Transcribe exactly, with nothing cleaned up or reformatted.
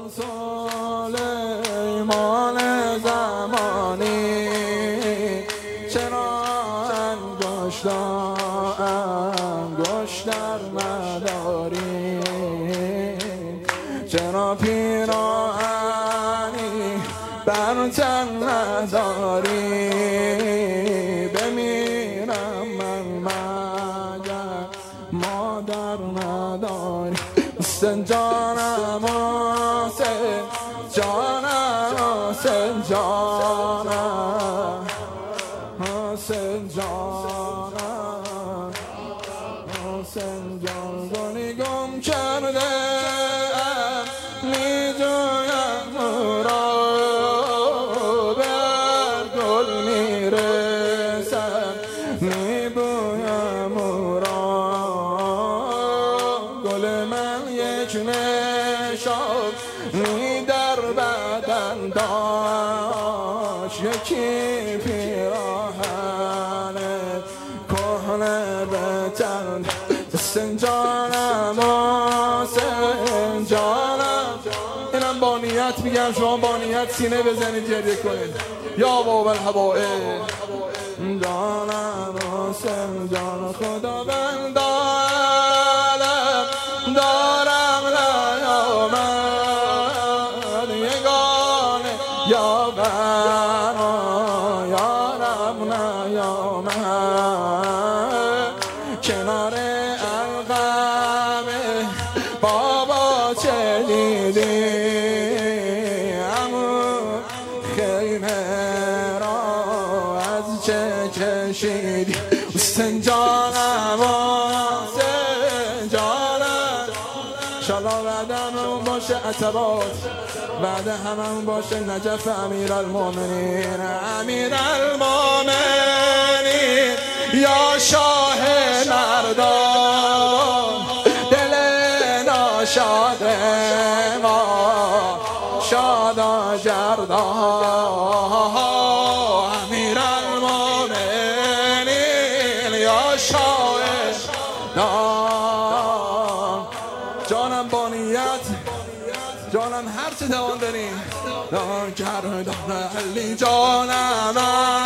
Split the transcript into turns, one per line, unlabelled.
سلیمان زمانی چرا انگشتر انگشتر نداری، چرا پیراهنی بر تن نداری، بمیرم من مگر مادر نداری. حسین جانم حسین جانم حسین جانم حسین جانم حسین جان گلی گم کرده میجویم او را بر گل میرسم میبویم او را. گل من یک نشان می در بدن داشت، یکی پیراهن کهنه به تن. حسین جانم حسین جانم، اینم با نیت میگم، شما با نیت سینه بزنید گریه کنید. یا بابا الهوائل جانم حسین جان خدا بندارم دارم نیامد یگانه یا برا یارم نیامد کنار القم بابا چه دیدی عمو خیمه را از چه کشیدی. حسین جانم حسین جانم انشالله بعد همون باشه عتبات، بعد همون باشه نجف امیرالمومنین امیرالمومنین یا شاه مردان دل ناشاد ما شادا جردان. امیرالمومنین یا شاه جانم با نیت جانم هر چه توان داریم دان کرد علی جانم